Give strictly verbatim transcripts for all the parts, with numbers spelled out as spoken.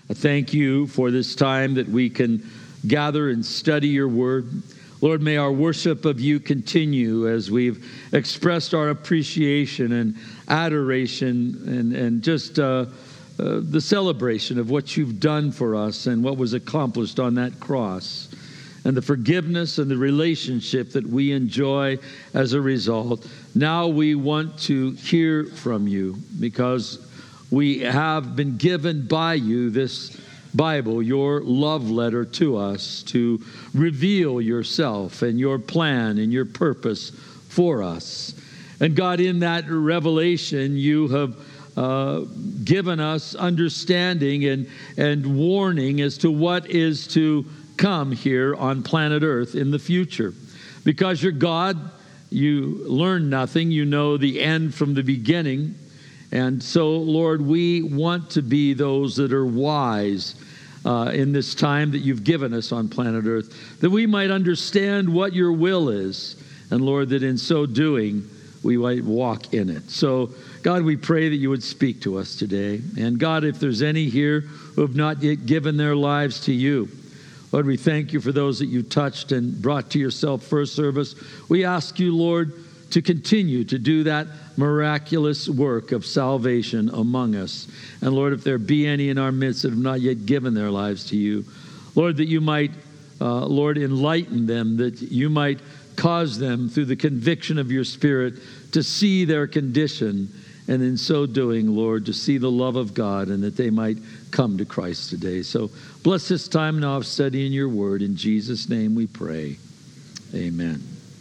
I thank you for this time that we can gather and study your word. Lord, may our worship of you continue as we've expressed our appreciation and adoration and, and just uh, uh, the celebration of what you've done for us and what was accomplished on that cross, and the forgiveness and the relationship that we enjoy as a result. Now we want to hear from you because we have been given by you this Bible, your love letter to us, to reveal yourself and your plan and your purpose for us. And God, in that revelation, you have uh, given us understanding and, and warning as to what is to come here on planet Earth in the future. Because you're God, you learn nothing, you know the end from the beginning. And so, Lord, we want to be those that are wise uh, in this time that you've given us on planet Earth, that we might understand what your will is. And, Lord, that in so doing, we might walk in it. So, God, we pray that you would speak to us today. And, God, if there's any here who have not yet given their lives to you, Lord, we thank you for those that you touched and brought to yourself first service. We ask you, Lord, to continue to do that miraculous work of salvation among us. And Lord, if there be any in our midst that have not yet given their lives to you, Lord, that you might, uh, Lord, enlighten them, that you might cause them through the conviction of your Spirit to see their condition, and in so doing, Lord, to see the love of God, and that they might come to Christ today. So bless this time now of studying your word. In Jesus' name we pray. Amen.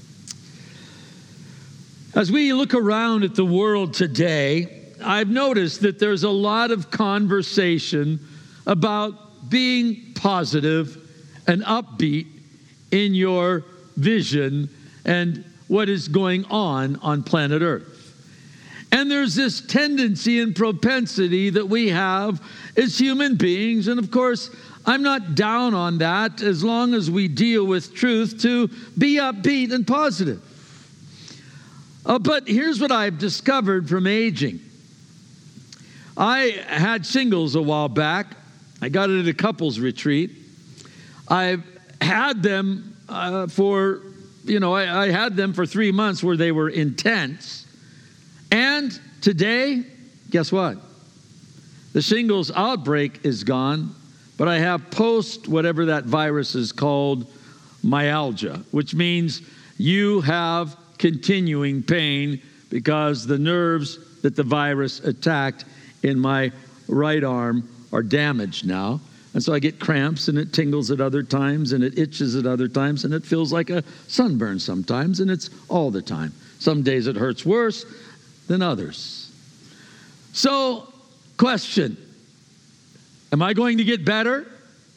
As we look around at the world today, I've noticed that there's a lot of conversation about being positive and upbeat in your vision and what is going on on planet Earth. And there's this tendency and propensity that we have as human beings, and of course, I'm not down on that as long as we deal with truth, to be upbeat and positive. Uh, but here's what I've discovered from aging. I had shingles a while back. I got it at a couples retreat. I've had them uh, for, you know, I, I had them for three months where they were intense. And today, guess what? The shingles outbreak is gone, but I have post whatever that virus is called, myalgia, which means you have continuing pain because the nerves that the virus attacked in my right arm are damaged now. And so I get cramps, and it tingles at other times, and it itches at other times, and it feels like a sunburn sometimes, and it's all the time. Some days it hurts worse than others. So, question, am I going to get better?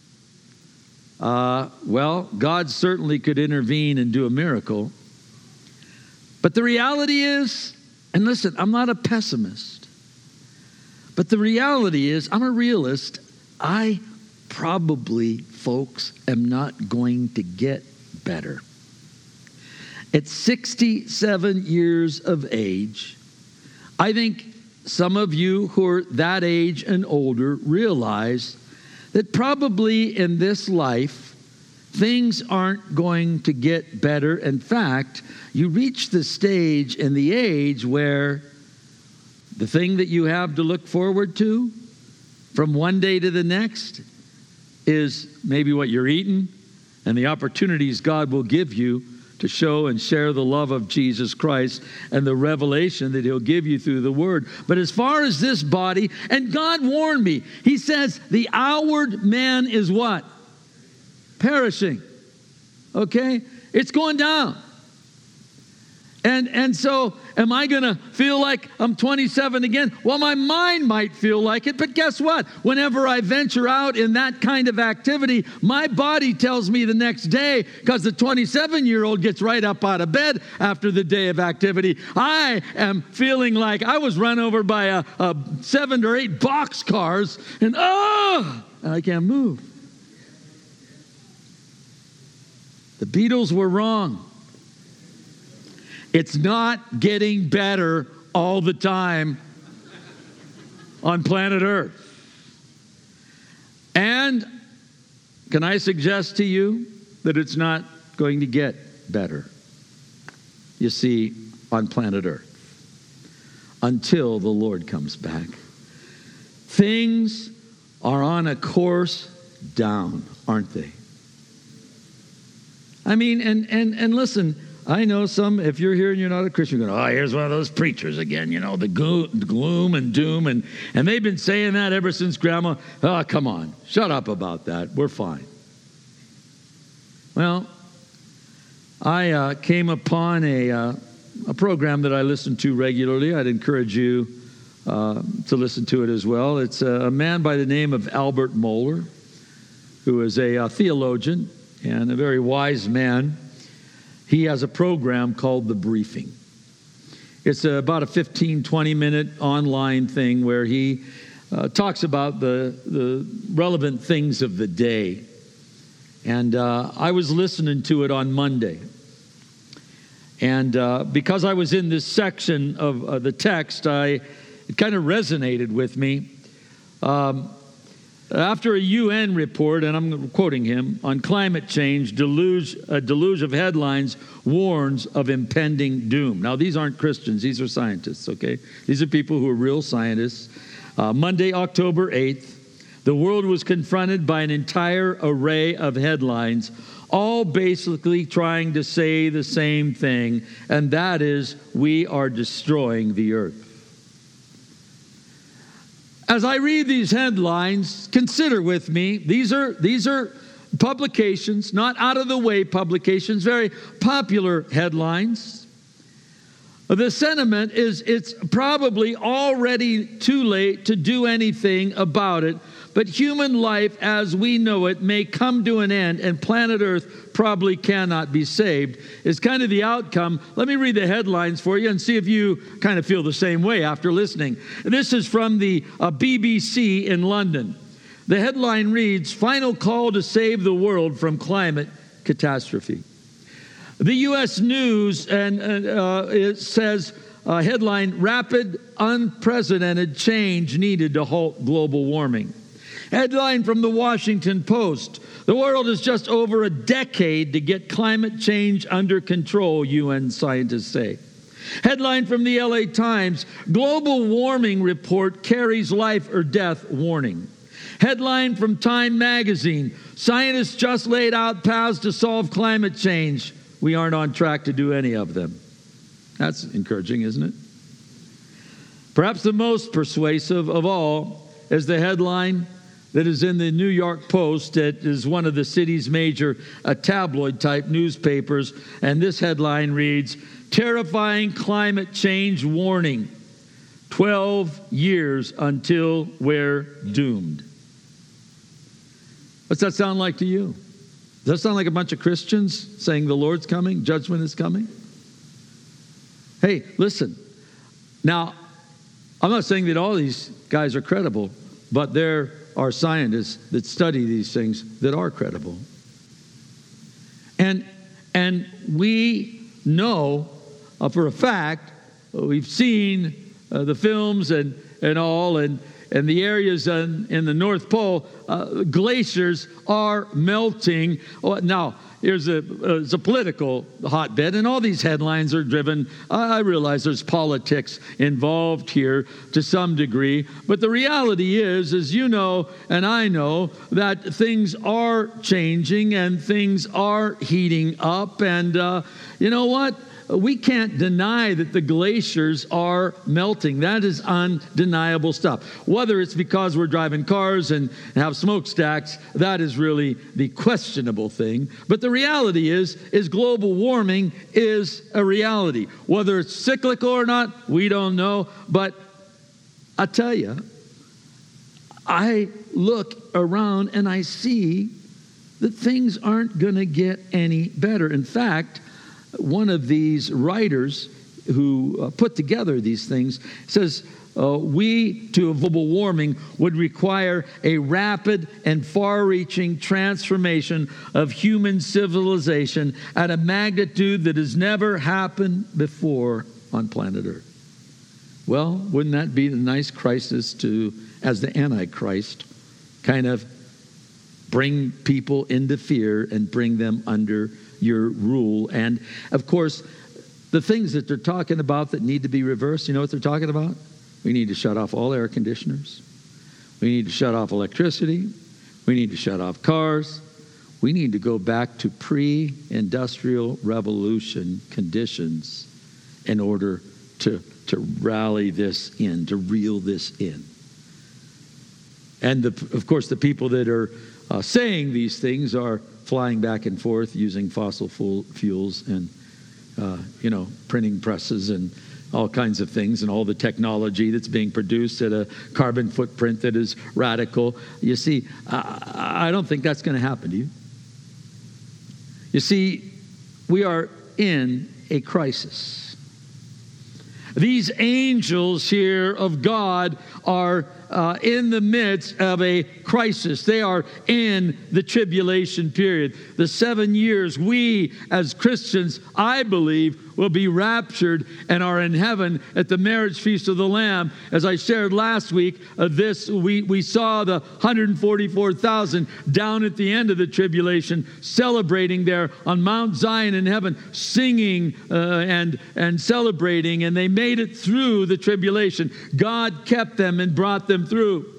Uh, well, God certainly could intervene and do a miracle. But the reality is, and listen, I'm not a pessimist, but the reality is, I'm a realist. I probably, folks, am not going to get better. At sixty-seven years of age, I think some of you who are that age and older realize that probably in this life, things aren't going to get better. In fact, you reach the stage and the age where the thing that you have to look forward to from one day to the next is maybe what you're eating and the opportunities God will give you to show and share the love of Jesus Christ and the revelation that he'll give you through the word. But as far as this body, and God warned me, he says the outward man is what? Perishing. Okay? It's going down. And and so, am I going to feel like I'm twenty-seven again? Well, my mind might feel like it, but guess what? Whenever I venture out in that kind of activity, my body tells me the next day, because the twenty-seven-year-old gets right up out of bed after the day of activity, I am feeling like I was run over by a, a seven or eight boxcars, and oh, and I can't move. The Beatles were wrong. It's not getting better all the time on planet Earth. And can I suggest to you that it's not going to get better, you see, on planet Earth, until the Lord comes back. Things are on a course down, aren't they? I mean, and and and listen, I know some, if you're here and you're not a Christian, you're going, oh, here's one of those preachers again, you know, the glo- gloom and doom. And, and they've been saying that ever since Grandma. Oh, come on, shut up about that. We're fine. Well, I uh, came upon a, uh, a program that I listen to regularly. I'd encourage you uh, to listen to it as well. It's a, a man by the name of Albert Mohler, who is a, a theologian and a very wise man. He has a program called The Briefing. It's a, about a fifteen, twenty minute online thing where he uh, talks about the, the relevant things of the day. And uh, I was listening to it on Monday. And uh, because I was in this section of uh, the text, I it kind of resonated with me. Um, After a U N report, and I'm quoting him, on climate change, deluge, a deluge of headlines warns of impending doom. Now, these aren't Christians. These are scientists, okay? These are people who are real scientists. Uh, Monday, October eighth, the world was confronted by an entire array of headlines, all basically trying to say the same thing, and that is, we are destroying the earth. As I read these headlines, consider with me, these are these are publications, not out-of-the-way publications, very popular headlines. The sentiment is it's probably already too late to do anything about it, but human life as we know it may come to an end, and planet Earth probably cannot be saved, is kind of the outcome. Let me read the headlines for you and see if you kind of feel the same way after listening. This is from the uh, B B C in London. The headline reads, "Final call to save the world from climate catastrophe." The U S News, and uh, it says, uh, headline, "Rapid, unprecedented change needed to halt global warming." Headline from the Washington Post, "The world has just over a decade to get climate change under control, U N scientists say." Headline from the L A Times, "Global warming report carries life or death warning." Headline from Time magazine, "Scientists just laid out paths to solve climate change. We aren't on track to do any of them." That's encouraging, isn't it? Perhaps the most persuasive of all is the headline that is in the New York Post. That is one of the city's major uh, tabloid-type newspapers. And this headline reads, "Terrifying climate change warning. twelve years until we're doomed." What's that sound like to you? Does that sound like a bunch of Christians saying the Lord's coming, judgment is coming? Hey, listen. Now, I'm not saying that all these guys are credible, but there are scientists that study these things that are credible. And, and we know uh, for a fact, uh, we've seen uh, the films and, and all, and And the areas in, in the North Pole, uh, glaciers are melting. Oh, now, here's a, uh, it's a political hotbed, and all these headlines are driven. I realize there's politics involved here to some degree, but the reality is, as you know and I know, that things are changing and things are heating up. And uh, you know what? We can't deny that the glaciers are melting. That is undeniable stuff. Whether it's because we're driving cars and have smokestacks, that is really the questionable thing. But the reality is, is global warming is a reality. Whether it's cyclical or not, we don't know. But I tell you, I look around and I see that things aren't going to get any better. In fact, one of these writers who uh, put together these things says, uh, we, to avoid global warming, would require a rapid and far-reaching transformation of human civilization at a magnitude that has never happened before on planet Earth. Well, wouldn't that be the nice crisis to, as the Antichrist, kind of bring people into fear and bring them under your rule. And, of course, the things that they're talking about that need to be reversed, you know what they're talking about? We need to shut off all air conditioners. We need to shut off electricity. We need to shut off cars. We need to go back to pre-industrial revolution conditions in order to, to rally this in, to reel this in. And, the, of course, the people that are uh, saying these things are flying back and forth using fossil fuels and, uh, you know, printing presses and all kinds of things, and all the technology that's being produced at a carbon footprint that is radical. You see, I, I don't think that's going to happen to you. You see, we are in a crisis. These angels here of God are uh, in the midst of a crisis. They are in the tribulation period. The seven years we as Christians, I believe, will be raptured and are in heaven at the marriage feast of the Lamb. As I shared last week, uh, this we, we saw the one hundred forty-four thousand down at the end of the tribulation celebrating there on Mount Zion in heaven, singing uh, and, and celebrating, and they made it through the tribulation. God kept them and brought them through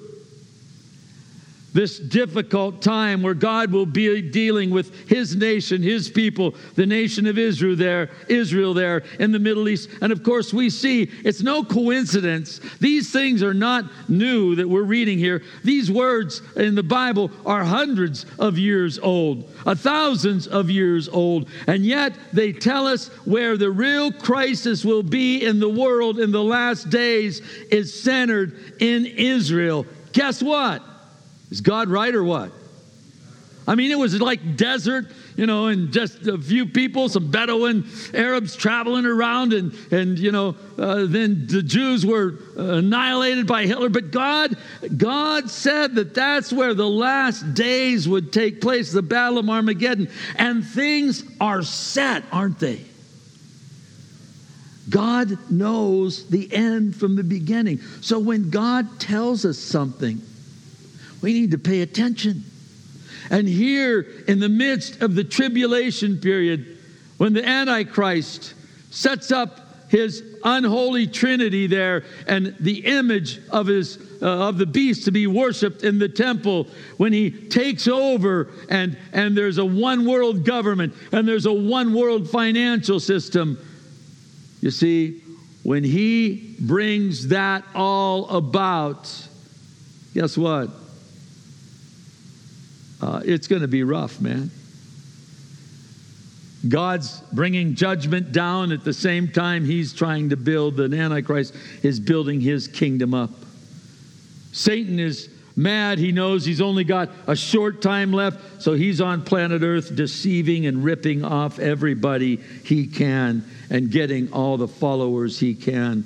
this difficult time where God will be dealing with his nation, his people, the nation of Israel there, Israel there in the Middle East. And of course we see it's no coincidence. These things are not new that we're reading here. These words in the Bible are hundreds of years old, uh, thousands of years old. And yet they tell us where the real crisis will be in the world in the last days is centered in Israel. Guess what? Is God right or what? I mean, it was like desert, you know, and just a few people, some Bedouin Arabs traveling around, and, and you know, uh, then the Jews were annihilated by Hitler. But God, God said that that's where the last days would take place, the Battle of Armageddon. And things are set, aren't they? God knows the end from the beginning. So when God tells us something, we need to pay attention. And here, in the midst of the tribulation period, when the Antichrist sets up his unholy trinity there and the image of his uh, of the beast to be worshipped in the temple, when he takes over and, and there's a one world government and there's a one world financial system, you see, when he brings that all about, guess what? Uh, it's going to be rough, man. God's bringing judgment down at the same time he's trying to build, the Antichrist is building his kingdom up. Satan is mad. He knows he's only got a short time left, so he's on planet Earth deceiving and ripping off everybody he can and getting all the followers he can.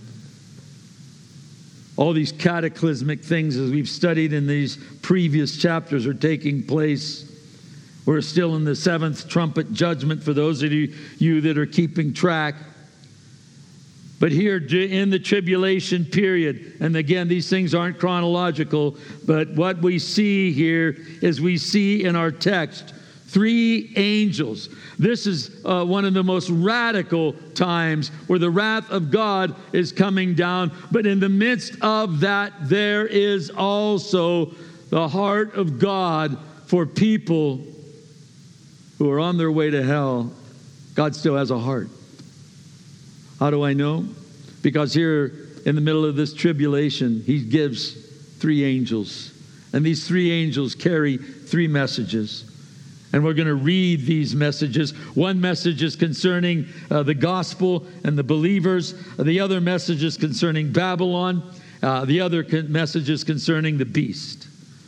All these cataclysmic things, as we've studied in these previous chapters, are taking place. We're still in the seventh trumpet judgment for those of you, you that are keeping track. But here in the tribulation period, and again, these things aren't chronological, but what we see here is we see in our text three angels. This is uh, one of the most radical times where the wrath of God is coming down. But in the midst of that, there is also the heart of God for people who are on their way to hell. God still has a heart. How do I know? Because here in the middle of this tribulation, he gives three angels. And these three angels carry three messages. And we're going to read these messages. One message is concerning uh, the gospel and the believers. The other message is concerning Babylon. Uh, the other con- message is concerning the beast.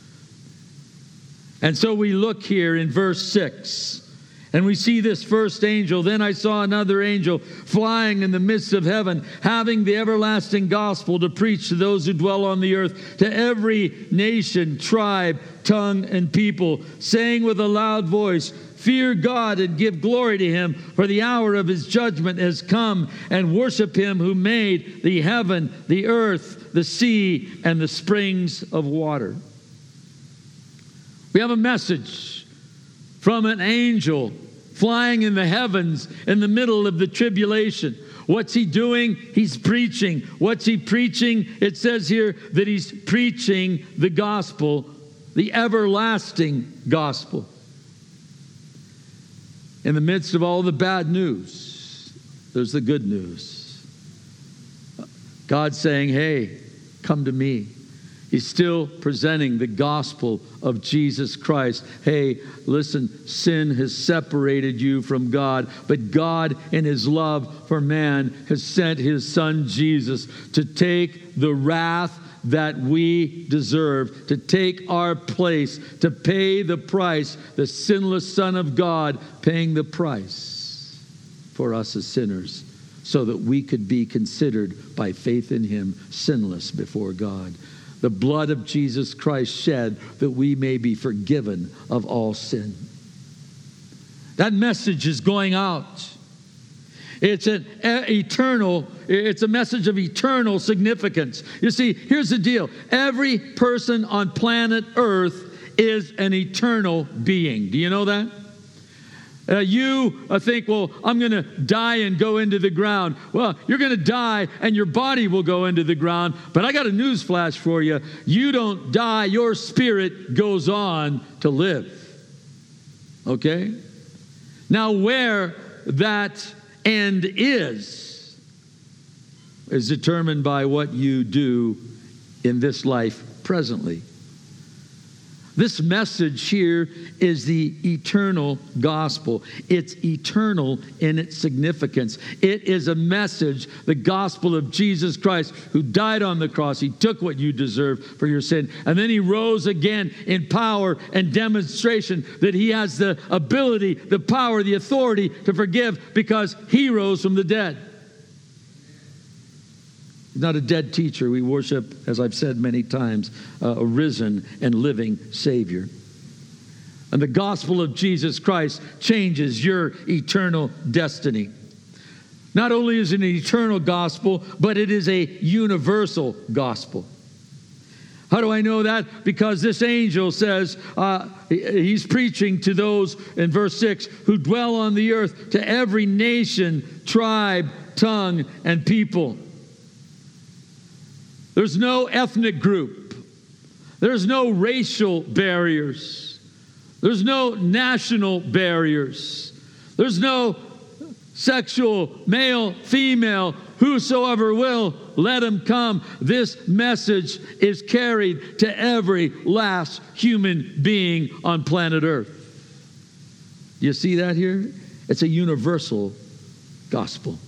And so we look here in verse six. And we see this first angel. Then I saw another angel flying in the midst of heaven, having the everlasting gospel to preach to those who dwell on the earth, to every nation, tribe, tongue, and people, saying with a loud voice, "Fear God and give glory to him, for the hour of his judgment has come, and worship him who made the heaven, the earth, the sea, and the springs of water." We have a message from an angel flying in the heavens in the middle of the tribulation. What's he doing? He's preaching. What's he preaching? It says here that he's preaching the gospel, the everlasting gospel. In the midst of all the bad news, there's the good news. God saying, hey, come to me. He's still presenting the gospel of Jesus Christ. Hey, listen, sin has separated you from God, but God in his love for man has sent his son Jesus to take the wrath that we deserve, to take our place, to pay the price, the sinless Son of God paying the price for us as sinners, so that we could be considered by faith in him sinless before God. The blood of Jesus Christ shed that we may be forgiven of all sin. That message is going out. It's an eternal, it's a message of eternal significance. You see, here's the deal. Every person on planet Earth is an eternal being. Do you know that? Uh, you uh, think, well, I'm going to die and go into the ground. Well, you're going to die and your body will go into the ground. But I got a news flash for you. You don't die. Your spirit goes on to live. Okay? Now, where that end is, is determined by what you do in this life presently. This message here is the eternal gospel. It's eternal in its significance. It is a message, the gospel of Jesus Christ, who died on the cross. He took what you deserve for your sin. And then he rose again in power and demonstration that he has the ability, the power, the authority to forgive because he rose from the dead. He's not a dead teacher. We worship, as I've said many times, uh, a risen and living Savior. And the gospel of Jesus Christ changes your eternal destiny. Not only is it an eternal gospel, but it is a universal gospel. How do I know that? Because this angel says, uh, he's preaching to those, in verse six, who dwell on the earth, to every nation, tribe, tongue, and people. There's no ethnic group. There's no racial barriers. There's no national barriers. There's no sexual, male, female, whosoever will, let him come. This message is carried to every last human being on planet Earth. You see that here? It's a universal gospel.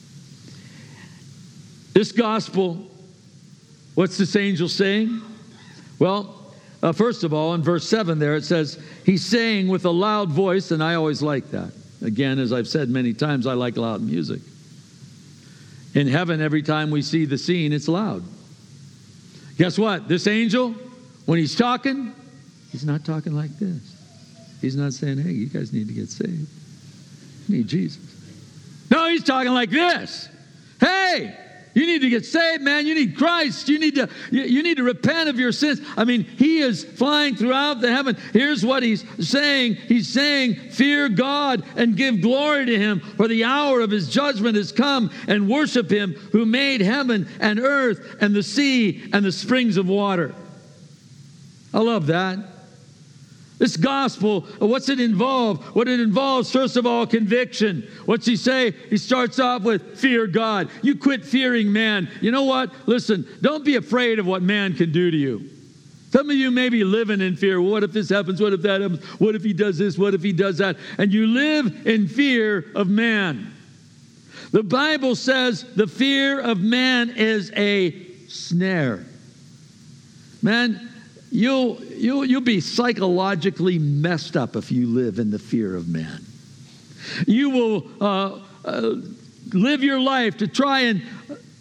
This gospel, what's this angel saying? Well, uh, first of all, in verse seven there, it says, he's saying with a loud voice, and I always like that. Again, as I've said many times, I like loud music. In heaven, every time we see the scene, it's loud. Guess what? This angel, when he's talking, he's not talking like this. He's not saying, hey, you guys need to get saved. You need Jesus. No, he's talking like this. Hey, you need to get saved, man. You need Christ. You need to you, you need to repent of your sins. I mean, he is flying throughout the heaven. Here's what he's saying. He's saying, fear God and give glory to him, for the hour of his judgment has come, and worship him who made heaven and earth and the sea and the springs of water. I love that. This gospel, what's it involve? What it involves, first of all, conviction. What's he say? He starts off with, fear God. You quit fearing man. You know what? Listen, don't be afraid of what man can do to you. Some of you may be living in fear. What if this happens? What if that happens? What if he does this? What if he does that? And you live in fear of man. The Bible says the fear of man is a snare. Man, You'll, you'll, you'll be psychologically messed up if you live in the fear of man. You will uh, uh, live your life to try and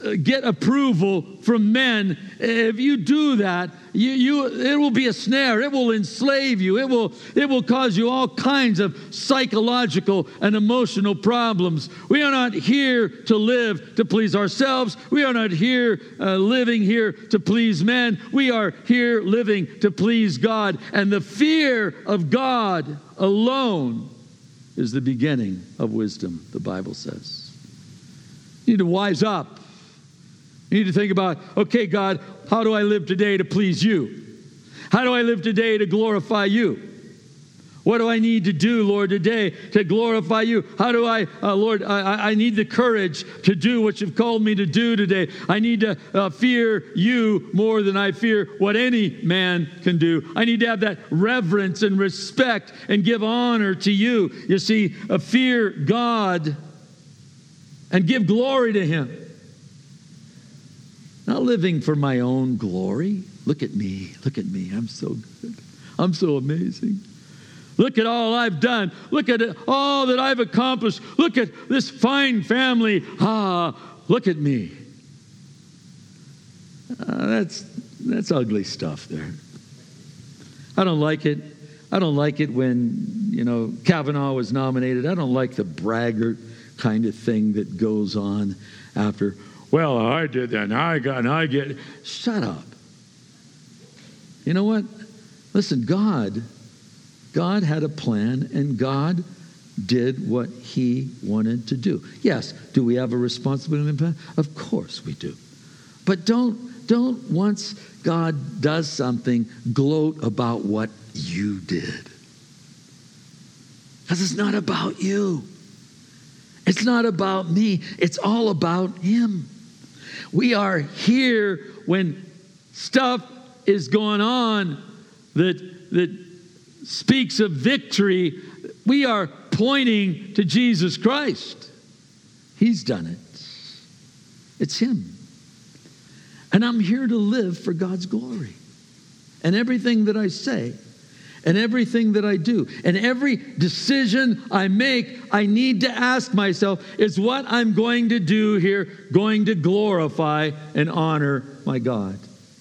get approval from men, if you do that, you, you it will be a snare. It will enslave you. It will, it will cause you all kinds of psychological and emotional problems. We are not here to live to please ourselves. We are not here uh, living here to please men. We are here living to please God. And the fear of God alone is the beginning of wisdom, the Bible says. You need to wise up. You need to think about, okay, God, how do I live today to please you? How do I live today to glorify you? What do I need to do, Lord, today to glorify you? How do I, uh, Lord, I, I need the courage to do what you've called me to do today. I need to uh, fear you more than I fear what any man can do. I need to have that reverence and respect and give honor to you. You see, uh, fear God and give glory to him. Not living for my own glory. Look at me. Look at me. I'm so good. I'm so amazing. Look at all I've done. Look at it, all that I've accomplished. Look at this fine family. Ah, look at me. Uh, that's that's ugly stuff there. I don't like it. I don't like it when, you know, Kavanaugh was nominated. I don't like the braggart kind of thing that goes on after. Well, I did that, and I got, and I get. Shut up. You know what? Listen, God, God had a plan, and God did what he wanted to do. Yes, do we have a responsibility? Of course we do. But don't, don't once God does something, gloat about what you did. Because it's not about you. It's not about me. It's all about him. We are here when stuff is going on that, that speaks of victory. We are pointing to Jesus Christ. He's done it. It's him. And I'm here to live for God's glory. And everything that I say, and everything that I do, and every decision I make, I need to ask myself, is what I'm going to do here going to glorify and honor my God?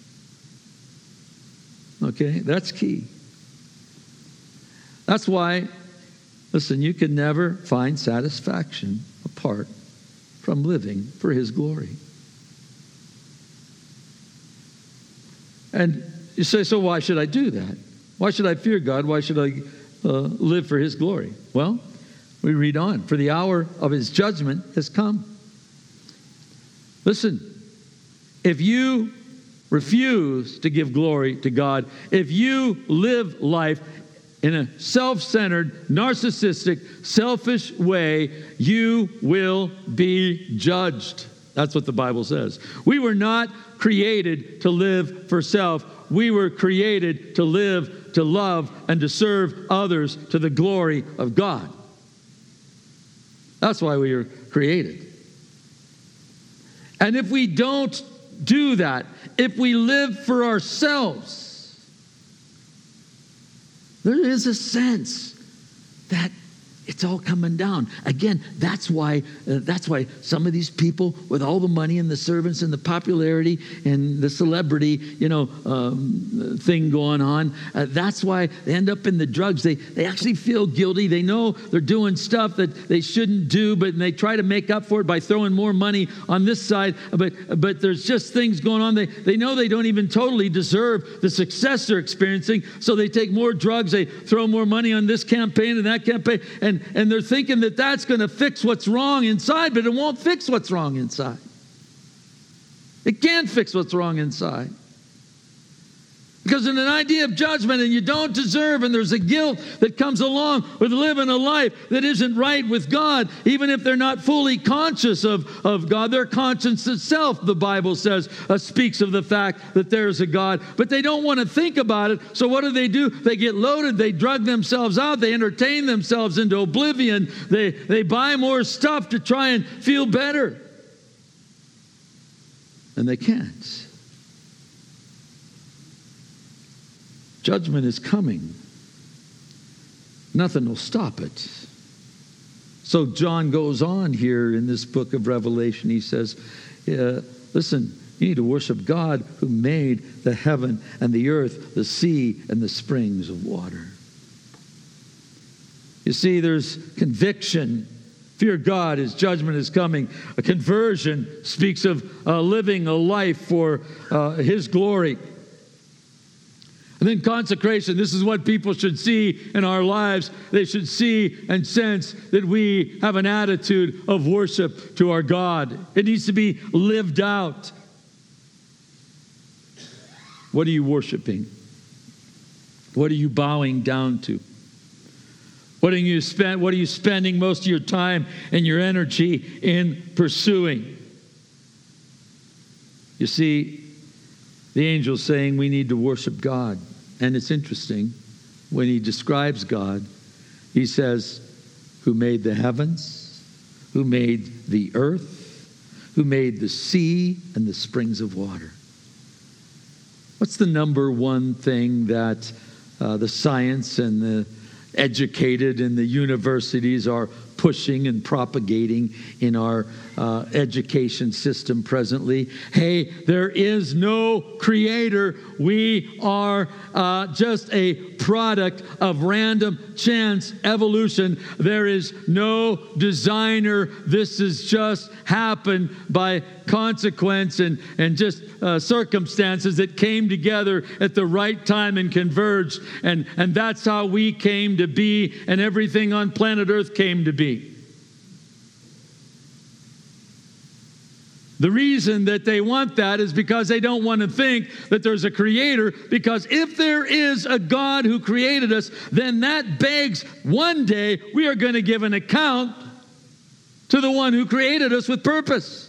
Okay, that's key. That's why, listen, you can never find satisfaction apart from living for his glory. And you say, so why should I do that? Why should I fear God? Why should I uh, live for his glory? Well, we read on. For the hour of his judgment has come. Listen, if you refuse to give glory to God, if you live life in a self-centered, narcissistic, selfish way, you will be judged. That's what the Bible says. We were not created to live for self. We were created to live, to love, and to serve others to the glory of God. That's why we were created. And if we don't do that, if we live for ourselves, there is a sense that it's all coming down. Again, that's why uh, that's why some of these people with all the money and the servants and the popularity and the celebrity, you know, um, thing going on, uh, that's why they end up in the drugs. They they actually feel guilty. They know they're doing stuff that they shouldn't do, but they try to make up for it by throwing more money on this side. But but there's just things going on. They they know they don't even totally deserve the success they're experiencing, so they take more drugs. They throw more money on this campaign and that campaign, and And they're thinking that that's going to fix what's wrong inside, but it won't fix what's wrong inside. It can't fix what's wrong inside. Because in an idea of judgment, and you don't deserve, and there's a guilt that comes along with living a life that isn't right with God, even if they're not fully conscious of, of God. Their conscience itself, the Bible says, uh, speaks of the fact that there's a God. But they don't want to think about it, so what do they do? They get loaded, they drug themselves out, they entertain themselves into oblivion, they, they buy more stuff to try and feel better. And they can't. Judgment is coming. Nothing will stop it. So John goes on here in this book of Revelation. He says, Uh, listen, you need to worship God who made the heaven and the earth, the sea and the springs of water. You see, there's conviction. Fear God, His judgment is coming. A conversion speaks of uh, living a life for uh, His glory. And then consecration, this is what people should see in our lives. They should see and sense that we have an attitude of worship to our God. It needs to be lived out. What are you worshiping? What are you bowing down to? What are you spend, what are you spending most of your time and your energy in pursuing? You see, the angel's saying we need to worship God. And it's interesting, when he describes God, he says, who made the heavens, who made the earth, who made the sea and the springs of water. What's the number one thing that uh, the science and the educated in the universities are pushing and propagating in our uh, education system presently? Hey, there is no creator. We are uh, just a product of random chance evolution. There is no designer. This has just happened by consequence and, and just uh, circumstances that came together at the right time and converged. And, and that's how we came to be, and everything on planet Earth came to be. The reason that they want that is because they don't want to think that there's a creator, because if there is a God who created us, then that begs one day we are going to give an account to the one who created us with purpose.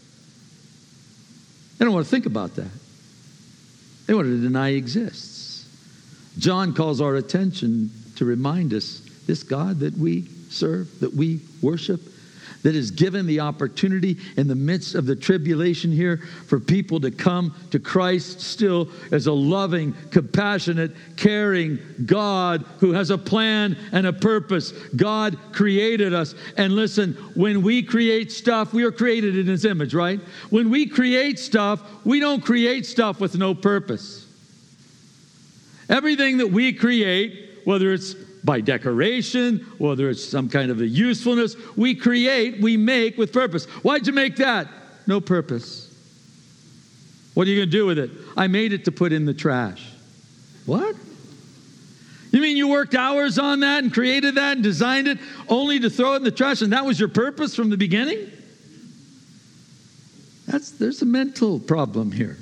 They don't want to think about that. They want to deny he exists. John calls our attention to remind us this God that we serve, that we worship, that is given the opportunity in the midst of the tribulation here for people to come to Christ still as a loving, compassionate, caring God who has a plan and a purpose. God created us. And listen, when we create stuff, we are created in His image, right? When we create stuff, we don't create stuff with no purpose. Everything that we create, whether it's by decoration, whether it's some kind of a usefulness, we create, we make with purpose. Why'd you make that? No purpose. What are you going to do with it? I made it to put in the trash. What? You mean you worked hours on that and created that and designed it only to throw it in the trash, and that was your purpose from the beginning? That's there's a mental problem here.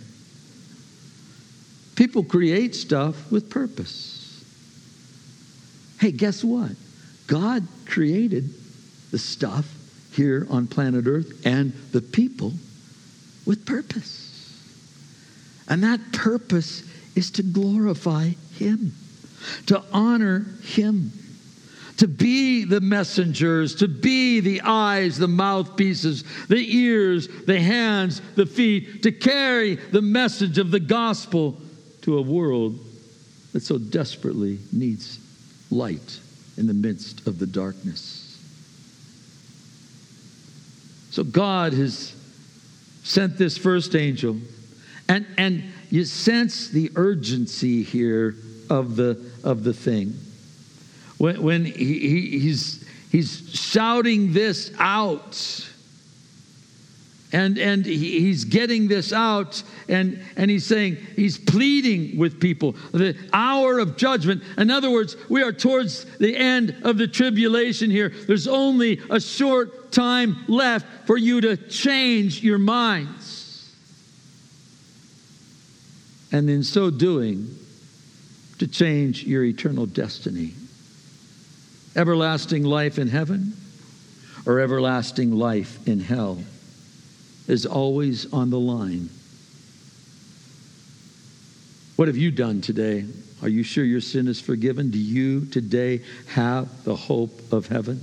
People create stuff with purpose. Hey, guess what? God created the stuff here on planet Earth and the people with purpose. And that purpose is to glorify Him, to honor Him, to be the messengers, to be the eyes, the mouthpieces, the ears, the hands, the feet, to carry the message of the gospel to a world that so desperately needs light in the midst of the darkness. So God has sent this first angel, and and you sense the urgency here of the of the thing. When when he, he, he's he's shouting this out, and and he, he's getting this out, and and he's saying, he's pleading with people, the hour of judgment. In other words, we are towards the end of the tribulation here. There's only a short time left for you to change your minds, and in so doing, to change your eternal destiny. Everlasting life in heaven or everlasting life in hell is always on the line. What have you done today? Are you sure your sin is forgiven? Do you today have the hope of heaven?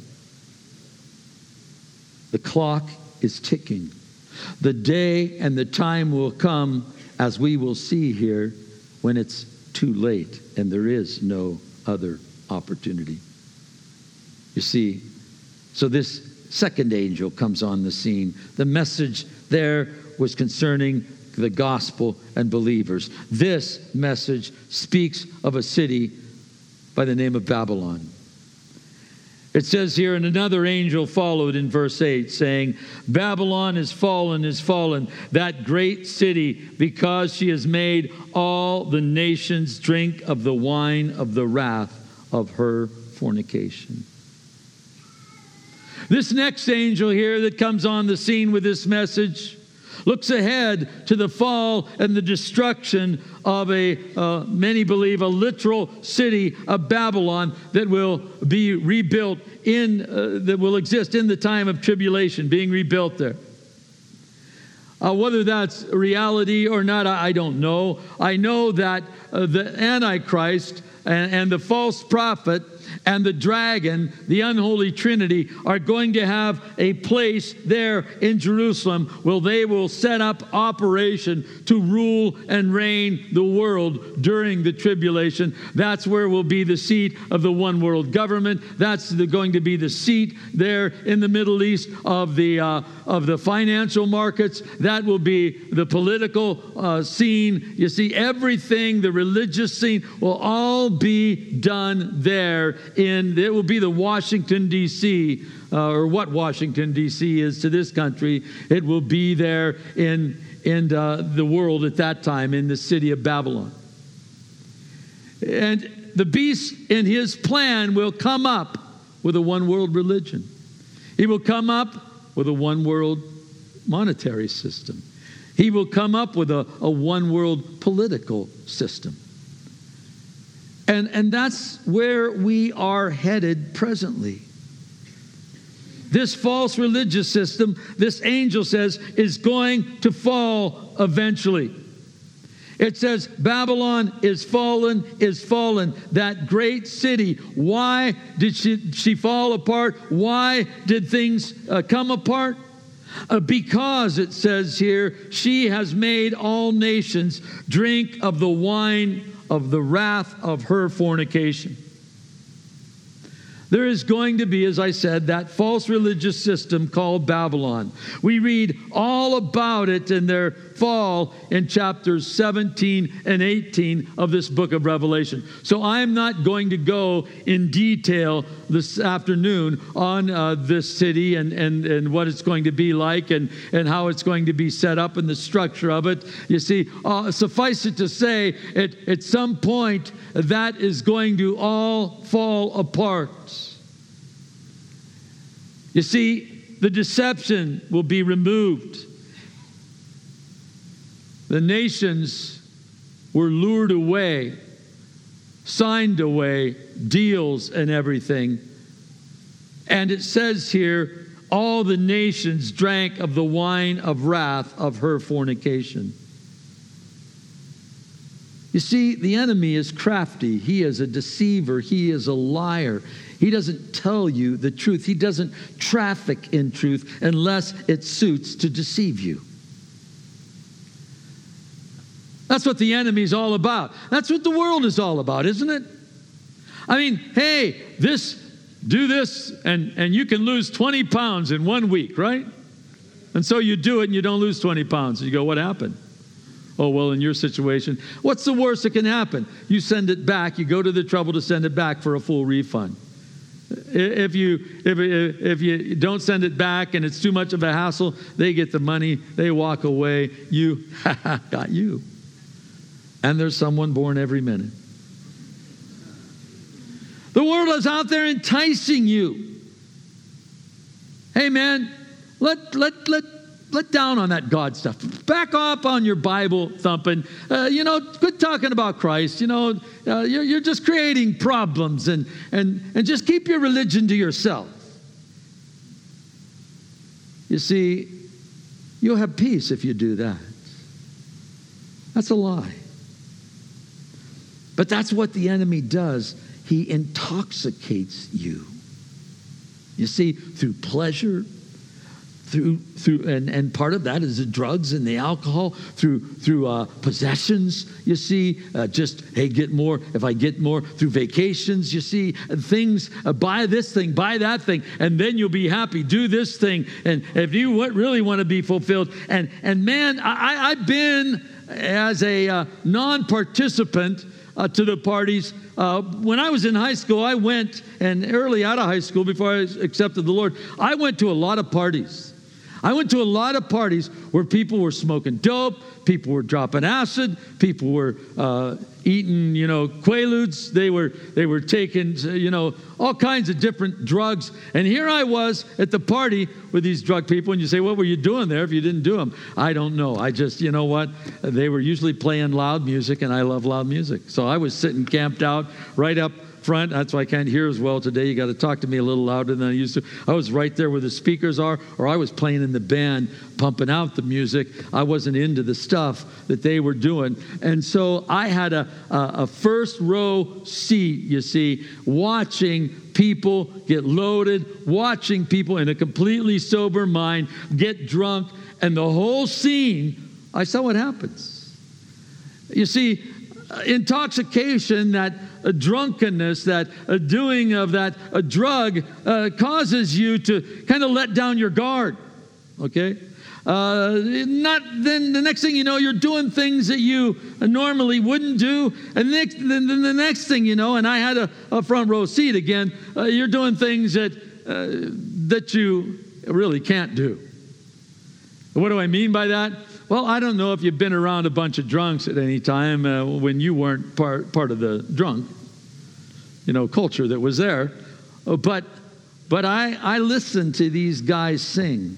The clock is ticking. The day and the time will come, as we will see here, when it's too late and there is no other opportunity. You see, so this second angel comes on the scene. The message there was concerning the gospel and believers. This message speaks of a city by the name of Babylon. It says here, and another angel followed in verse eight, saying, Babylon is fallen, is fallen, that great city, because she has made all the nations drink of the wine of the wrath of her fornication. This next angel here that comes on the scene with this message looks ahead to the fall and the destruction of a, uh, many believe, a literal city of Babylon that will be rebuilt in, uh, that will exist in the time of tribulation, being rebuilt there. Uh, whether that's reality or not, I, I don't know. I know that uh, the Antichrist and, and the false prophet and the dragon, the unholy trinity, are going to have a place there in Jerusalem where they will set up operation to rule and reign the world during the tribulation. That's where will be the seat of the one world government. That's the, going to be the seat there in the Middle East of the uh, of the financial markets. That will be the political uh, scene. You see, everything, the religious scene, will all be done there. In it will be the Washington, D C, uh, or what Washington, D C is to this country. It will be there in, in uh, the world at that time, in the city of Babylon. And the beast in his plan will come up with a one world religion. He will come up with a one world monetary system. He will come up with a, a one world political system. And, and that's where we are headed presently. This false religious system, this angel says, is going to fall eventually. It says, Babylon is fallen, is fallen, that great city. Why did she, she fall apart? Why did things uh, come apart? Uh, because, it says here, she has made all nations drink of the wine of the wrath of her fornication. There is going to be, as I said, that false religious system called Babylon. We read all about it in their fall in chapters seventeen and eighteen of this book of Revelation. So I'm not going to go in detail this afternoon on uh, this city and, and, and what it's going to be like and, and how it's going to be set up and the structure of it. You see, uh, suffice it to say, at, at some point, that is going to all fall apart. You see, the deception will be removed. The nations were lured away, signed away, deals and everything. And it says here, all the nations drank of the wine of wrath of her fornication. You see, the enemy is crafty. He is a deceiver. He is a liar. He doesn't tell you the truth. He doesn't traffic in truth unless it suits to deceive you. That's what the enemy's all about. That's what the world is all about, isn't it? I mean, hey, this, do this, and, and you can lose twenty pounds in one week, right? And so you do it and you don't lose twenty pounds. And you go, what happened? Oh, well, in your situation, what's the worst that can happen? You send it back. You go to the trouble to send it back for a full refund. If you if if you don't send it back and it's too much of a hassle, they get the money, they walk away. You got you. And there's someone born every minute. The world is out there enticing you. Hey, man, let let let. Let down on that God stuff. Back off on your Bible thumping. Uh, you know, quit talking about Christ. You know, uh, you're, you're just creating problems, and, and, and just keep your religion to yourself. You see, you'll have peace if you do that. That's a lie. But that's what the enemy does. He intoxicates you. You see, through pleasure, through through and, and part of that is the drugs and the alcohol, through through uh, possessions, you see, uh, just, hey, get more, if I get more, through vacations, you see, and things, uh, buy this thing, buy that thing, and then you'll be happy, do this thing, and if you want, really want to be fulfilled, and and man, I, I've been as a uh, non-participant uh, to the parties. Uh, when I was in high school, I went, and early out of high school, before I accepted the Lord, I went to a lot of parties. I went to a lot of parties where people were smoking dope, people were dropping acid, people were uh, eating, you know, Quaaludes. They were they were taking, you know, all kinds of different drugs. And here I was at the party with these drug people, and you say, what were you doing there if you didn't do them? I don't know. I just, you know what? They were usually playing loud music, and I love loud music. So I was sitting camped out right up front. That's why I can't hear as well today. You got to talk to me a little louder than I used to. I was right there where the speakers are, or I was playing in the band, pumping out the music. I wasn't into the stuff that they were doing. And so I had a, a, a first row seat, you see, watching people get loaded, watching people in a completely sober mind get drunk, and the whole scene, I saw what happens. You see, intoxication, that uh, drunkenness, that uh, doing of that uh, drug uh, causes you to kind of let down your guard, okay? Uh, not then the next thing you know, you're doing things that you normally wouldn't do, and next, then, then the next thing you know, and I had a, a front row seat again, uh, you're doing things that uh, that you really can't do. What do I mean by that? Well, I don't know if you've been around a bunch of drunks at any time uh, when you weren't part part of the drunk, you know, culture that was there. Uh, but but I, I listened to these guys sing.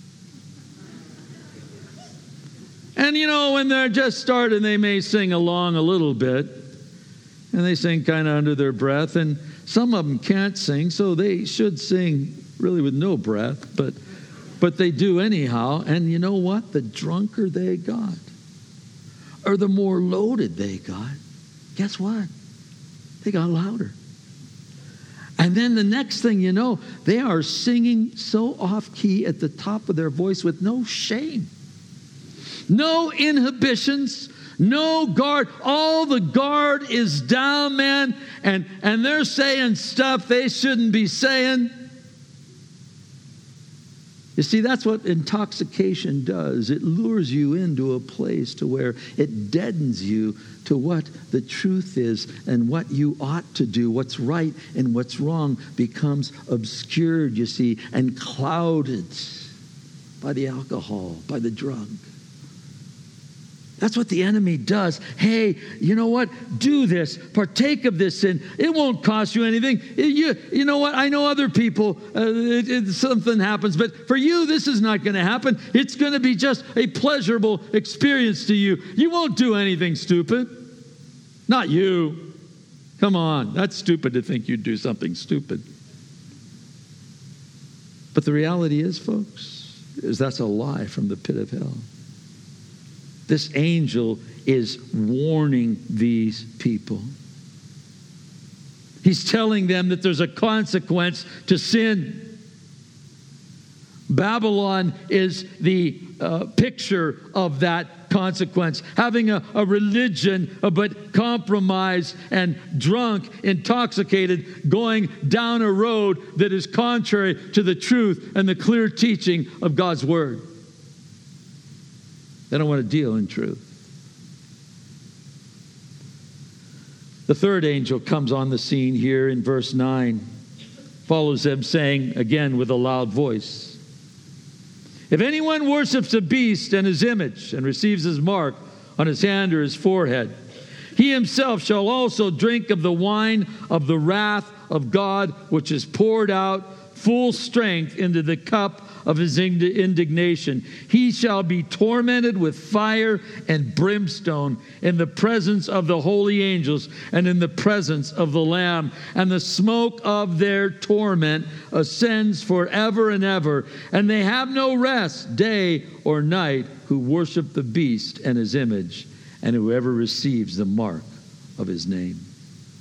And, you know, when they're just starting, they may sing along a little bit. And they sing kind of under their breath. And some of them can't sing, so they should sing really with no breath. But But they do anyhow, and you know what? The drunker they got, or the more loaded they got, guess what? They got louder. And then the next thing you know, they are singing so off-key at the top of their voice with no shame. No inhibitions, no guard. All the guard is down, man, and, and they're saying stuff they shouldn't be saying. You see, that's what intoxication does. It lures you into a place to where it deadens you to what the truth is and what you ought to do. What's right and what's wrong becomes obscured, you see, and clouded by the alcohol, by the drug. That's what the enemy does. Hey, you know what? Do this. Partake of this sin. It won't cost you anything. It, you, you know what? I know other people, uh, it, it, something happens, but for you, this is not going to happen. It's going to be just a pleasurable experience to you. You won't do anything stupid. Not you. Come on. That's stupid to think you'd do something stupid. But the reality is, folks, is that's a lie from the pit of hell. This angel is warning these people. He's telling them that there's a consequence to sin. Babylon is the uh, picture of that consequence. Having a, a religion, uh, but compromised and drunk, intoxicated, going down a road that is contrary to the truth and the clear teaching of God's Word. They don't want to deal in truth. The third angel comes on the scene here in verse nine, follows them saying, again with a loud voice, if anyone worships a beast and his image and receives his mark on his hand or his forehead, he himself shall also drink of the wine of the wrath of God, which is poured out full strength into the cup of his indignation. He shall be tormented with fire and brimstone in the presence of the holy angels and in the presence of the Lamb. And the smoke of their torment ascends forever and ever. And they have no rest day or night who worship the beast and his image and whoever receives the mark of his name.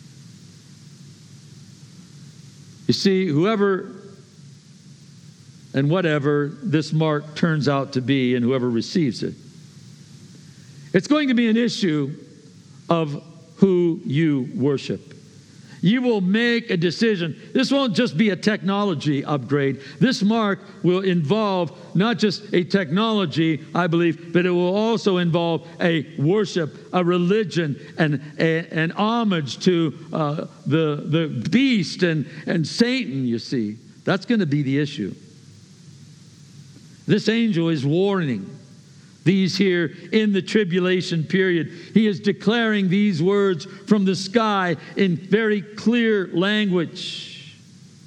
You see, whoever and whatever this mark turns out to be and whoever receives it. It's going to be an issue of who you worship. You will make a decision. This won't just be a technology upgrade. This mark will involve not just a technology, I believe, but it will also involve a worship, a religion, and a, an homage to uh, the, the beast and, and Satan, you see. That's going to be the issue. This angel is warning these here in the tribulation period. He is declaring these words from the sky in very clear language.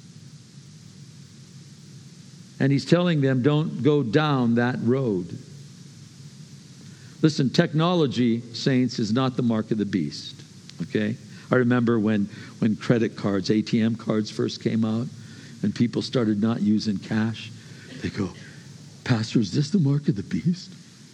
And he's telling them, don't go down that road. Listen, technology, saints, is not the mark of the beast. Okay? I remember when, when credit cards, A T M cards first came out, and people started not using cash. They go, Pastor, is this the mark of the beast?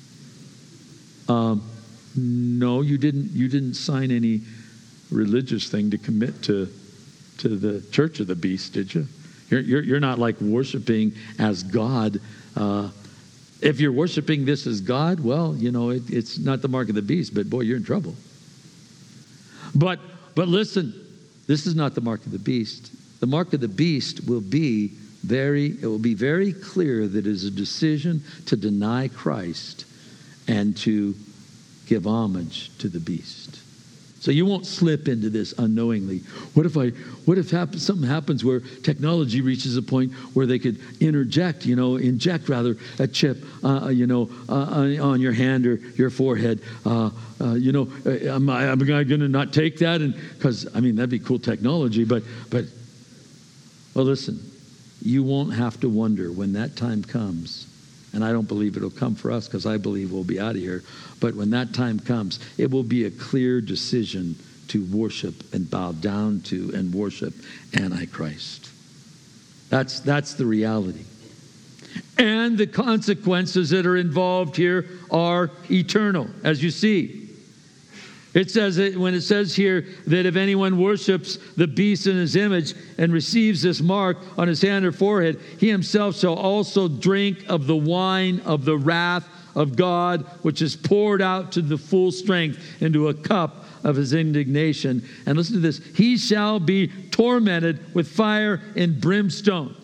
Um, no, you didn't. You didn't sign any religious thing to commit to to the Church of the Beast, did you? You're you're, you're not like worshiping as God. Uh, if you're worshiping this as God, well, you know it, it's not the mark of the beast. But boy, you're in trouble. But but listen, this is not the mark of the beast. The mark of the beast will be very. It will be very clear that it is a decision to deny Christ and to give homage to the beast. So you won't slip into this unknowingly. What if I? What if happen, something happens where technology reaches a point where they could interject, you know, inject rather a chip, uh, you know, uh, on your hand or your forehead? Uh, uh, you know, am I, am I going to not take that? And because I mean that'd be cool technology, but but well, listen, you won't have to wonder when that time comes. And I don't believe it'll come for us because I believe we'll be out of here. But when that time comes, it will be a clear decision to worship and bow down to and worship Antichrist. That's, that's the reality. And the consequences that are involved here are eternal, as you see. It says, when it says here that if anyone worships the beast in his image and receives this mark on his hand or forehead, he himself shall also drink of the wine of the wrath of God, which is poured out to the full strength into a cup of his indignation. And listen to this, he shall be tormented with fire and brimstone.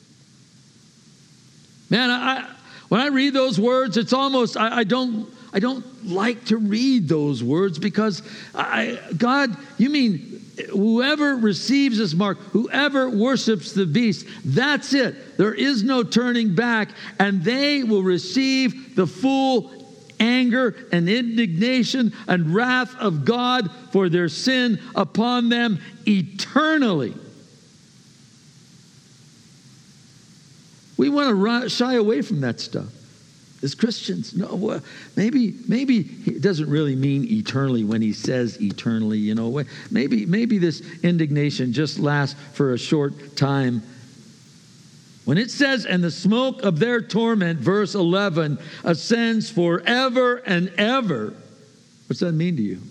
Man, I, when I read those words, it's almost, I, I don't... I don't like to read those words because I, God, you mean whoever receives this mark, whoever worships the beast, that's it. There is no turning back, and they will receive the full anger and indignation and wrath of God for their sin upon them eternally. We want to run, shy away from that stuff. As Christians, no, maybe maybe it doesn't really mean eternally when he says eternally, you know. Maybe maybe this indignation just lasts for a short time. When it says, and the smoke of their torment, verse eleven, ascends forever and ever, what's that mean to you?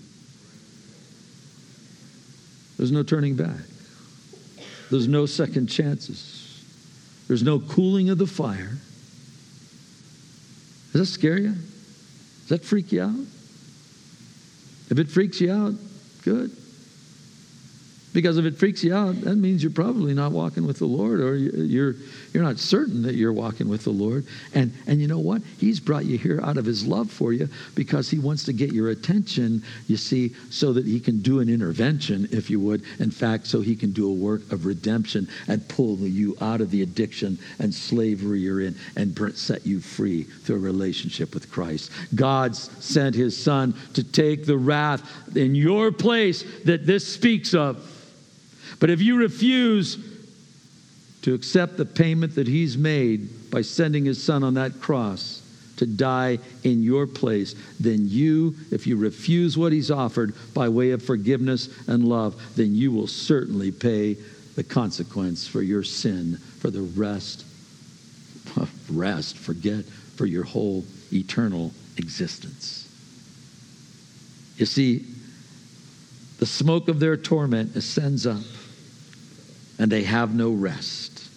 There's no turning back. There's no second chances. There's no cooling of the fire. Does that scare you? Does that freak you out? If it freaks you out, good. Because if it freaks you out, that means you're probably not walking with the Lord, or you're you're not certain that you're walking with the Lord. And and you know what? He's brought you here out of his love for you because he wants to get your attention, you see, so that he can do an intervention, if you would. In fact, so he can do a work of redemption and pull you out of the addiction and slavery you're in and set you free through a relationship with Christ. God sent his son to take the wrath in your place that this speaks of. But if you refuse to accept the payment that he's made by sending his son on that cross to die in your place, then you, if you refuse what he's offered by way of forgiveness and love, then you will certainly pay the consequence for your sin for the rest, rest, forget, for your whole eternal existence. You see, the smoke of their torment ascends up, and they have no rest.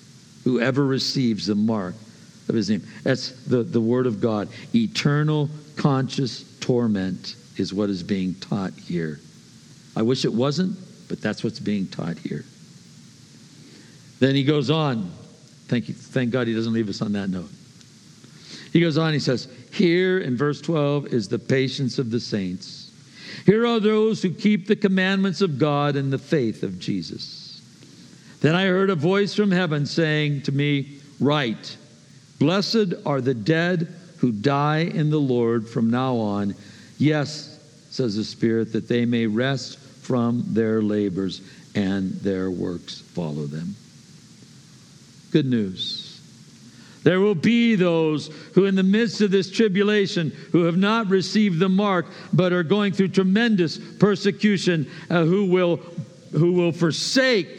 whoever receives the mark of his name. That's the, the word of God. Eternal conscious torment is what is being taught here. I wish it wasn't, but that's what's being taught here. Then he goes on. Thank you. Thank God he doesn't leave us on that note. He goes on, he says, here in verse twelve is the patience of the saints. Here are those who keep the commandments of God and the faith of Jesus. Then I heard a voice from heaven saying to me, write, blessed are the dead who die in the Lord from now on. Yes, says the Spirit, that they may rest from their labors and their works follow them. Good news. There will be those who in the midst of this tribulation, who have not received the mark, but are going through tremendous persecution, uh, who will who will forsake,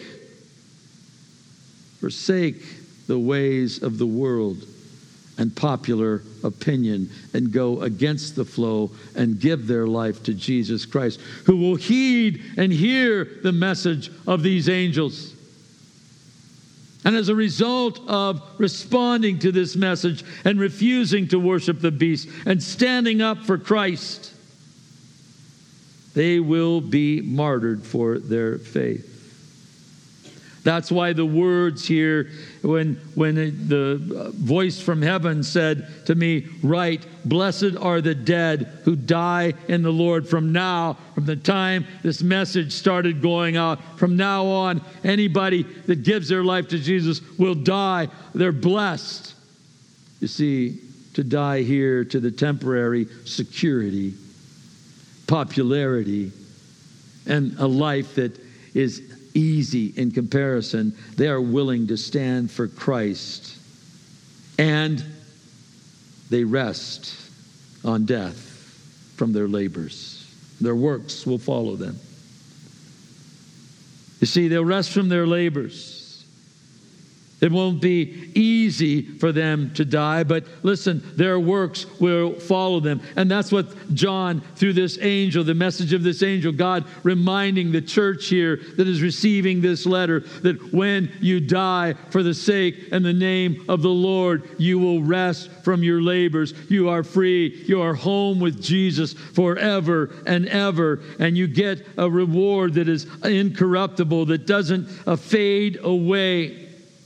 forsake the ways of the world and popular opinion and go against the flow and give their life to Jesus Christ, who will heed and hear the message of these angels. And as a result of responding to this message and refusing to worship the beast and standing up for Christ, they will be martyred for their faith. That's why the words here, when, when the voice from heaven said to me, write, blessed are the dead who die in the Lord from now, from the time this message started going out. From now on, anybody that gives their life to Jesus will die. They're blessed. You see, to die here to the temporary security, popularity, and a life that is easy in comparison. They are willing to stand for Christ, and they rest on death from their labors. Their works will follow them. You see, they'll rest from their labors. It won't be easy for them to die, but listen, their works will follow them. And that's what John, through this angel, the message of this angel, God reminding the church here that is receiving this letter, that when you die for the sake and the name of the Lord, you will rest from your labors. You are free. You are home with Jesus forever and ever. And you get a reward that is incorruptible, that doesn't uh, fade away.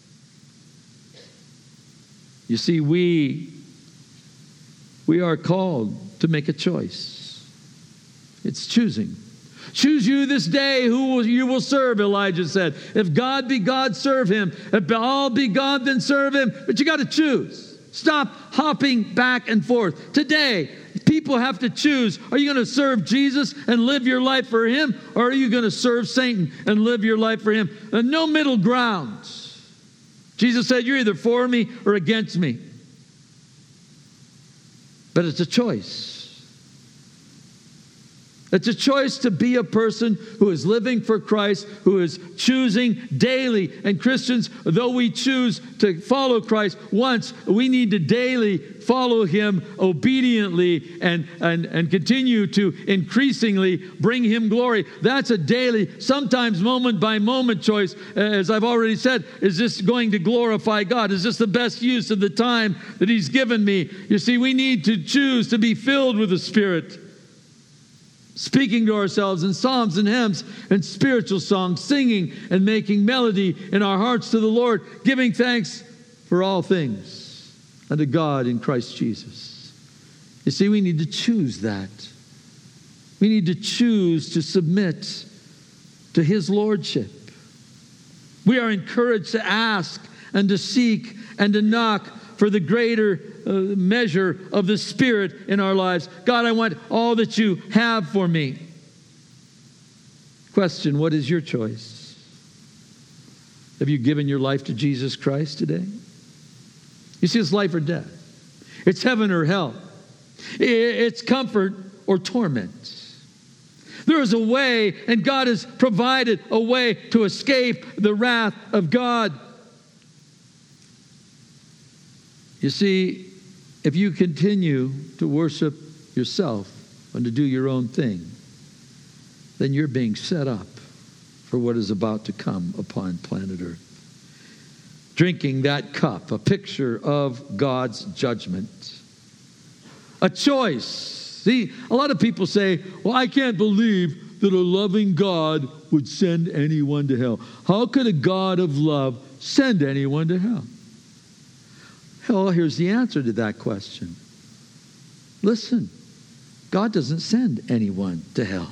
You see, we, we are called to make a choice. It's choosing. Choose you this day who will, you will serve, Elijah said. If God be God, serve him. If Baal be God, then serve him. But you got to choose. Stop hopping back and forth. Today, people have to choose. Are you going to serve Jesus and live your life for him? Or are you going to serve Satan and live your life for him? And no middle ground. Jesus said, you're either for me or against me. But it's a choice. It's a choice to be a person who is living for Christ, who is choosing daily. And Christians, though we choose to follow Christ once, we need to daily follow him obediently and, and, and continue to increasingly bring him glory. That's a daily, sometimes moment by moment choice. As I've already said, is this going to glorify God? Is this the best use of the time that he's given me? You see, we need to choose to be filled with the Spirit. Speaking to ourselves in psalms and hymns and spiritual songs, singing and making melody in our hearts to the Lord, giving thanks for all things unto God in Christ Jesus. You see, we need to choose that. We need to choose to submit to his lordship. We are encouraged to ask and to seek and to knock for the greater uh, measure of the Spirit in our lives. God, I want all that you have for me. Question, what is your choice? Have you given your life to Jesus Christ today? You see, it's life or death. It's heaven or hell. It's comfort or torment. There is a way, and God has provided a way to escape the wrath of God. You see, if you continue to worship yourself and to do your own thing, then you're being set up for what is about to come upon planet Earth. drinking that cup, a picture of God's judgment. A choice. See, a lot of people say, well, I can't believe that a loving God would send anyone to hell. How could a God of love send anyone to hell? Well, here's the answer to that question. Listen, God doesn't send anyone to hell.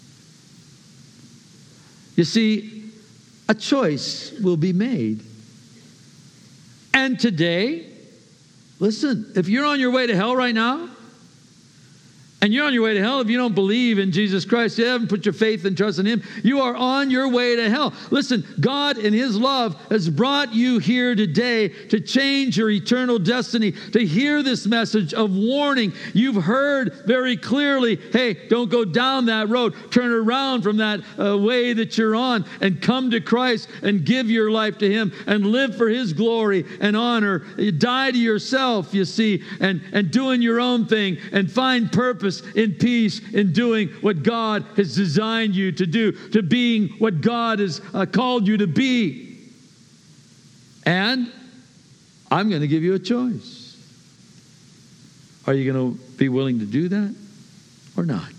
You see, a choice will be made. And today, listen, if you're on your way to hell right now, and you're on your way to hell if you don't believe in Jesus Christ, you haven't put your faith and trust in Him, you are on your way to hell. Listen, God in His love has brought you here today to change your eternal destiny, to hear this message of warning. You've heard very clearly, hey, don't go down that road. Turn around from that uh, way that you're on and come to Christ and give your life to Him and live for His glory and honor. You die to yourself, you see, and, and doing your own thing and find purpose in peace in doing what God has designed you to do, to being what God has uh, called you to be. And I'm going to give you a choice. Are you going to be willing to do that or not?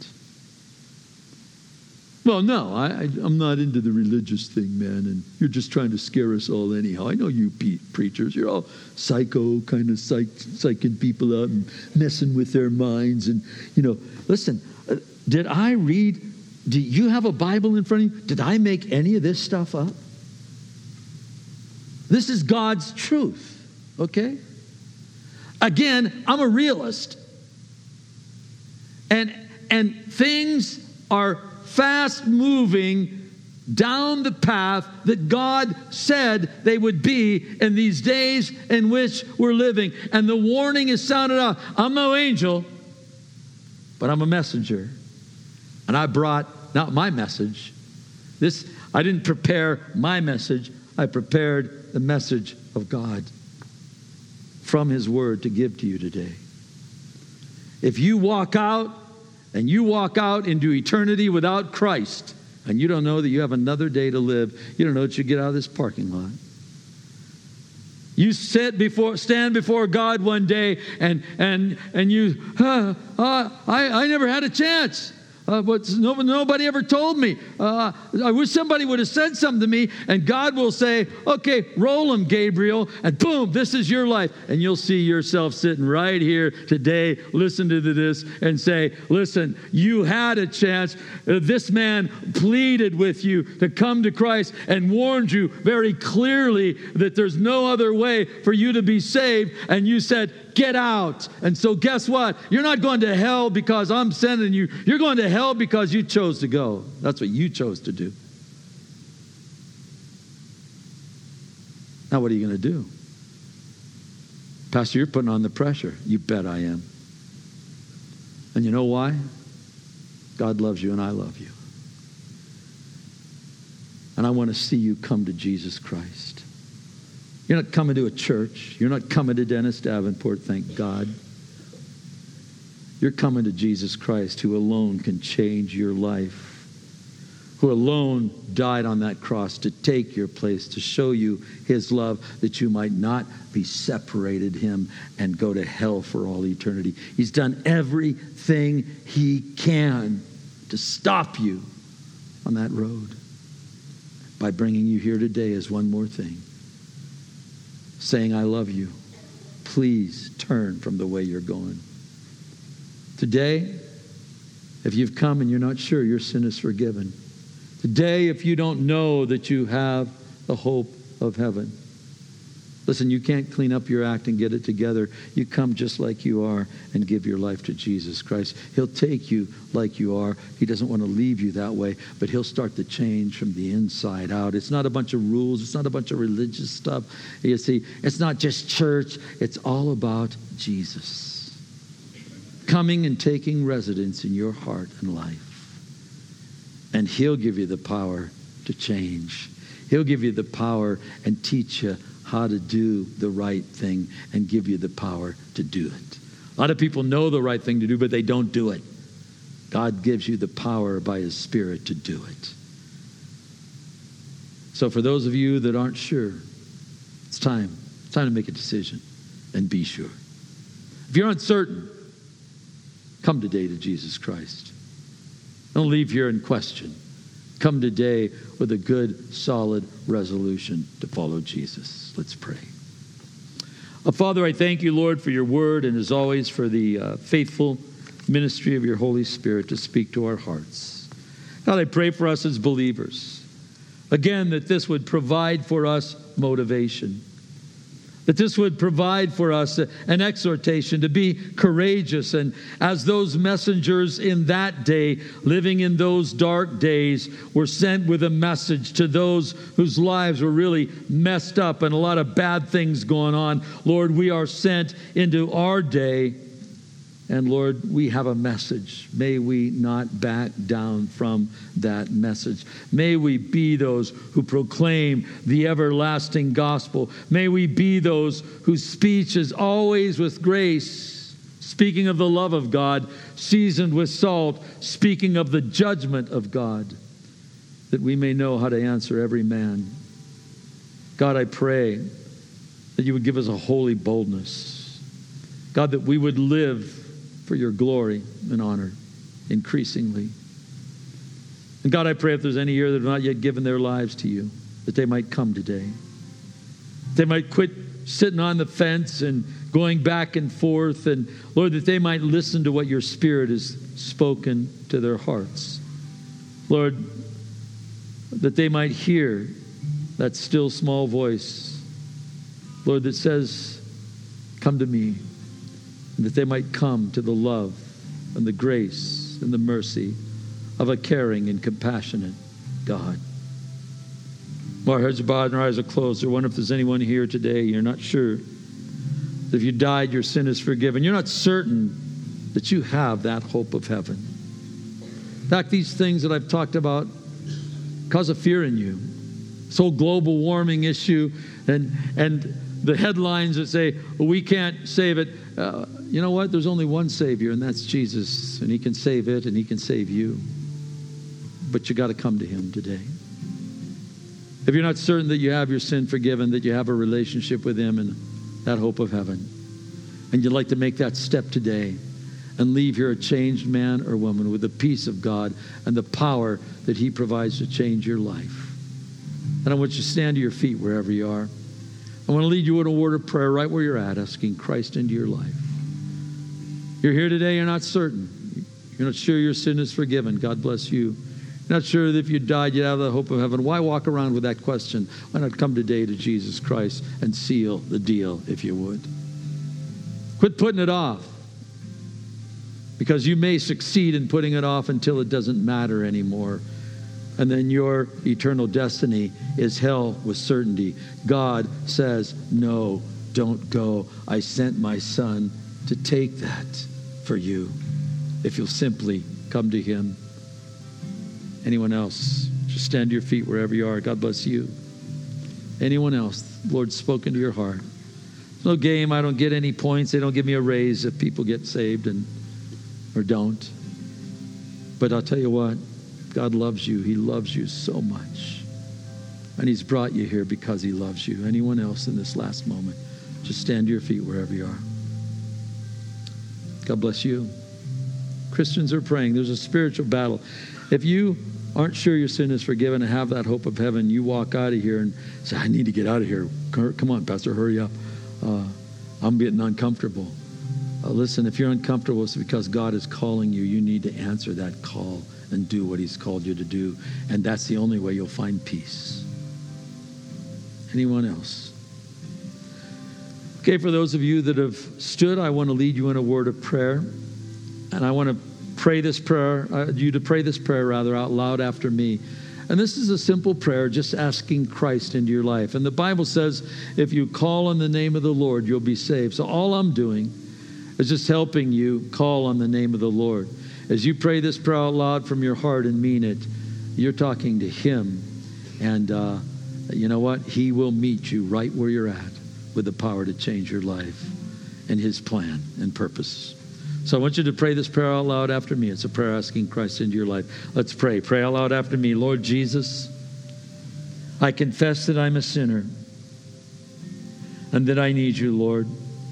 Well, no, I, I, I'm not into the religious thing, man, and you're just trying to scare us all anyhow. I know you pe- preachers, you're all psycho, kind of psych, psyching people out and messing with their minds. And, you know, listen, uh, did I read, do you have a Bible in front of you? Did I make any of this stuff up? This is God's truth, okay? Again, I'm a realist. And, and things are fast moving down the path that God said they would be in these days in which we're living. And the warning is sounded out. I'm no angel, but I'm a messenger. And I brought not my message. This, I didn't prepare my message. I prepared the message of God from His Word to give to you today. If you walk out and you walk out into eternity without Christ, and you don't know that you have another day to live, you don't know that you get out of this parking lot. You sit before, stand before God one day, and and and you, uh, uh, I I never had a chance. Uh, but no, nobody ever told me. Uh, I wish somebody would have said something to me. And God will say, okay, roll them, Gabriel. And boom, this is your life. And you'll see yourself sitting right here today, listen to this and say, listen, you had a chance. Uh, this man pleaded with you to come to Christ and warned you very clearly that there's no other way for you to be saved. And you said, get out. And so guess what? You're not going to hell because I'm sending you. You're going to hell because you chose to go. That's what you chose to do. Now what are you going to do? Pastor, you're putting on the pressure. You bet I am. And you know why? God loves you and I love you. And I want to see you come to Jesus Christ. You're not coming to a church. You're not coming to Dennis Davenport, thank God. You're coming to Jesus Christ, who alone can change your life, who alone died on that cross to take your place, to show you His love, that you might not be separated Him and go to hell for all eternity. He's done everything He can to stop you on that road by bringing you here today as one more thing. Saying, I love you. Please turn from the way you're going. Today, if you've come and you're not sure, your sin is forgiven. Today, if you don't know that you have the hope of heaven. Listen, you can't clean up your act and get it together. You come just like you are and give your life to Jesus Christ. He'll take you like you are. He doesn't want to leave you that way, but He'll start the change from the inside out. It's not a bunch of rules. It's not a bunch of religious stuff. You see, it's not just church. It's all about Jesus coming and taking residence in your heart and life. And He'll give you the power to change. He'll give you the power and teach you how to do the right thing and give you the power to do it. A lot of people know the right thing to do, but they don't do it. God gives you the power by His Spirit to do it. So for those of you that aren't sure, it's time. It's time to make a decision and be sure. If you're uncertain, come today to Jesus Christ. Don't leave here in question. Come today with a good, solid resolution to follow Jesus. Let's pray. Uh, Father, I thank you, Lord, for your word and as always for the uh, faithful ministry of your Holy Spirit to speak to our hearts. God, I pray for us as believers. Again, that this would provide for us motivation. That this would provide for us an exhortation to be courageous. And as those messengers in that day, living in those dark days, were sent with a message to those whose lives were really messed up and a lot of bad things going on, Lord, we are sent into our day. And Lord, we have a message. May we not back down from that message. May we be those who proclaim the everlasting gospel. May we be those whose speech is always with grace, speaking of the love of God, seasoned with salt, speaking of the judgment of God, that we may know how to answer every man. God, I pray that you would give us a holy boldness. God, that we would live for your glory and honor increasingly. And God, I pray if there's any here that have not yet given their lives to you, that they might come today. They might quit sitting on the fence and going back and forth. And Lord, that they might listen to what your Spirit has spoken to their hearts. Lord, that they might hear that still small voice, Lord, that says, come to me. And that they might come to the love and the grace and the mercy of a caring and compassionate God. While our heads are bowed and our eyes are closed, I wonder if there's anyone here today, you're not sure that if you died, your sin is forgiven. You're not certain that you have that hope of heaven. In fact, these things that I've talked about cause a fear in you. This whole global warming issue and and the headlines that say, well, we can't save it. Uh, you know what? There's only one Savior, and that's Jesus. And he can save it, and he can save you. But you got to come to him today. If you're not certain that you have your sin forgiven, that you have a relationship with him and that hope of heaven, and you'd like to make that step today and leave here a changed man or woman with the peace of God and the power that he provides to change your life. And I want you to stand to your feet wherever you are. I want to lead you in a word of prayer right where you're at, asking Christ into your life. You're here today, you're not certain. You're not sure your sin is forgiven. God bless you. You're not sure that if you died, you'd have the hope of heaven. Why walk around with that question? Why not come today to Jesus Christ and seal the deal, if you would? Quit putting it off, because you may succeed in putting it off until it doesn't matter anymore. And then your eternal destiny is hell with certainty. God says, no, don't go. I sent my son to take that for you if you'll simply come to him. Anyone else? Just stand to your feet wherever you are. God bless you. Anyone else? The Lord's spoken to your heart. It's no game. I don't get any points. They don't give me a raise if people get saved and or don't. But I'll tell you what. God loves you. He loves you so much. And he's brought you here because he loves you. Anyone else in this last moment? Just stand to your feet wherever you are. God bless you. Christians are praying. There's a spiritual battle. If you aren't sure your sin is forgiven and have that hope of heaven, you walk out of here and say, I need to get out of here. Come on, Pastor, hurry up. Uh, I'm getting uncomfortable. Uh, listen, if you're uncomfortable, it's because God is calling you. You need to answer that call and do what he's called you to do. And that's the only way you'll find peace. Anyone else? Okay, for those of you that have stood, I want to lead you in a word of prayer. And I want to pray this prayer, uh, you to pray this prayer rather out loud after me. And this is a simple prayer, just asking Christ into your life. And the Bible says, if you call on the name of the Lord, you'll be saved. So all I'm doing is just helping you call on the name of the Lord. As you pray this prayer out loud from your heart and mean it, you're talking to him. And uh, you know what? He will meet you right where you're at with the power to change your life and his plan and purpose. So I want you to pray this prayer out loud after me. It's a prayer asking Christ into your life. Let's pray. Pray out loud after me. Lord Jesus, I confess that I'm a sinner. and that I need you, Lord.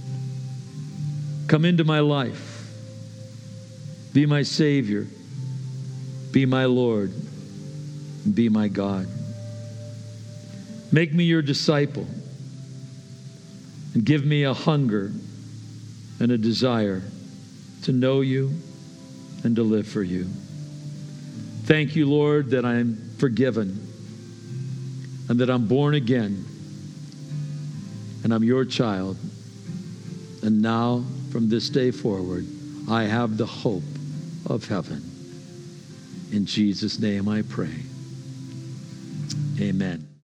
Come into my life. Be my Savior. Be my Lord. Be my God. Make me your disciple and give me a hunger and a desire to know you and to live for you. Thank you, Lord, that I'm forgiven and that I'm born again and I'm your child. And now, from this day forward, I have the hope of heaven. In Jesus' name I pray. Amen.